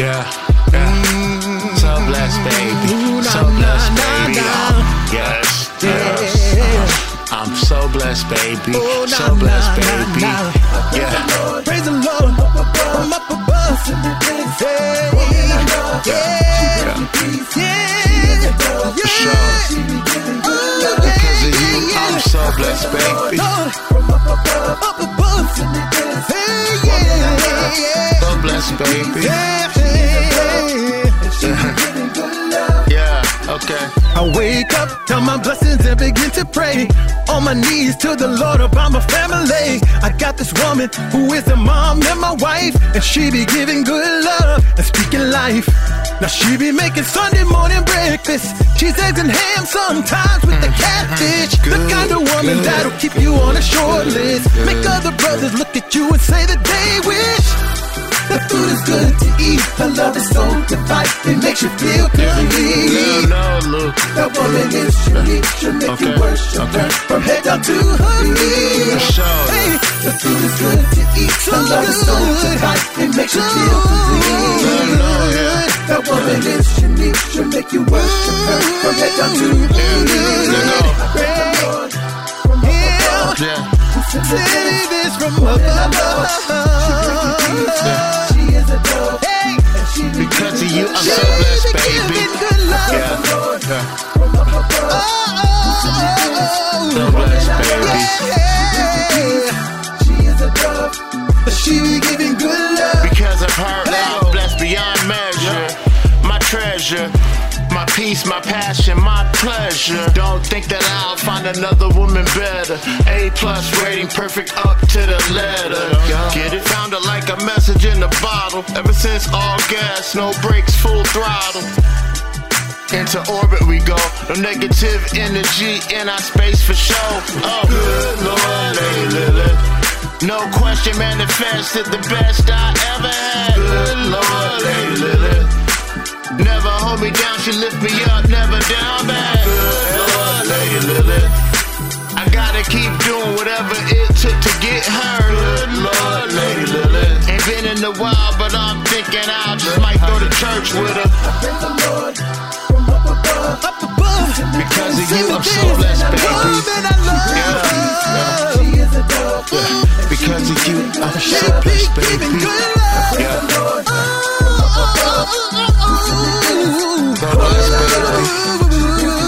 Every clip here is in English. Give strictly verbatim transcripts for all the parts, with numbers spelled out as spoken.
Yeah, yeah. So blessed, baby. So blessed, baby. Oh, yes, yes. Uh, I'm so blessed, baby. So blessed, baby. Yeah. Praise the Lord. I'm up above. Hey, yeah, yeah, yeah. For sure. Because of you, I'm so blessed, baby. Up above. Hey, yeah, yeah. So blessed, baby. Yeah, yeah. Yeah, okay. I wake up, count my blessings and begin to pray. On my knees to the Lord about my family. I got this woman who is a mom and my wife, and she be giving good love and speaking life. Now she be making Sunday morning breakfast, cheese, eggs, and ham, sometimes with the catfish. Good, the kind of woman good. that'll keep you on a short list, make other brothers look at you and say that they wish. The food is good to eat, her love is so divine, it makes you feel complete. No, no, look. That woman is unique, she'll make Okay, you worship okay. her from head down to her feet. For sure. Hey, the food is good to eat, her love is so divine, it makes you feel complete. No, no, yeah. That woman is unique, she'll make you worship her from head down to her feet. Yeah. Yeah. Say this from above. She is a dove. Hey, Because of you, I'm so blessed, baby. Yeah. Yeah. So blessed, baby. She is a dove. She be giving good love. Because of her, I'm blessed beyond measure. My treasure. My peace, my passion, my pleasure. Don't think that I'll find another woman better. A plus rating, perfect up to the letter. Get it? Found it like a message in a bottle. Ever since all gas, no brakes, full throttle. Into orbit we go. No negative energy in our space for show. Oh, good Lord, Lady Lilith. No question, manifested the best I ever had. Good Lord, Lady Lilith. Never hold me down, she lift me up, never down bad. Good Lord, Lady Lilith. I gotta keep doing whatever it took to get her. Good Lord, Lady Lilith. Ain't been in a while, but I'm thinking I just might go to church with her. Praise the Lord from up above, up above. Because of you, I'm so blessed, baby. Yeah, yeah. She is a dove. Yeah. Because of you, I'm so blessed, baby. Yeah. So blessed, baby.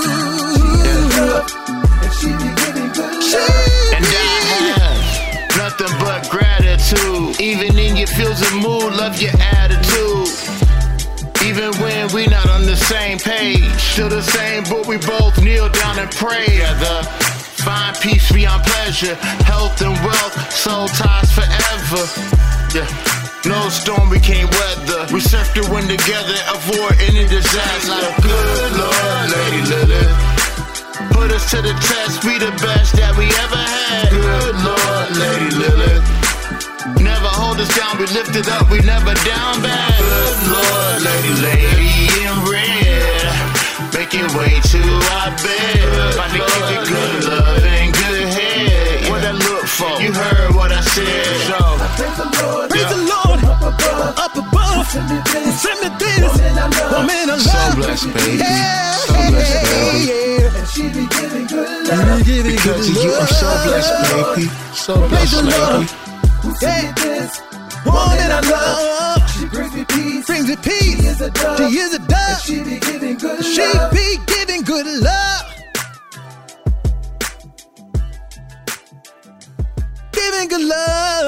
And I have nothing but gratitude. Even in your feels and mood, love your attitude. Even when we not on the same page, still the same, but we both kneel down and pray together. Find peace beyond pleasure, health and wealth, soul ties forever. Yeah. No storm we can't weather. We surf the wind together, avoid any disaster. Good Lord, Lady Lilith. Put us to the test, we the best that we ever had. Good Lord, Lady Lilith. Never hold us down, we lift it up, we never down bad. Good Lord, Lady, Lady in red. Make your way to our bed. About to give you good love and good head. What I look for, you heard what I said. So, Praise the Lord, yeah. praise the Lord, up above, up above. Send me this, send me this, woman I love. so blessed, baby. Yeah, So blessed, baby. yeah. And she be giving good love. Because of you, I'm so blessed, baby. So blessed, baby. Yeah, this woman I love. She brings me peace, brings me peace. She is a dove. She is a dove. And she be giving good she love. She be giving good love. Giving good love.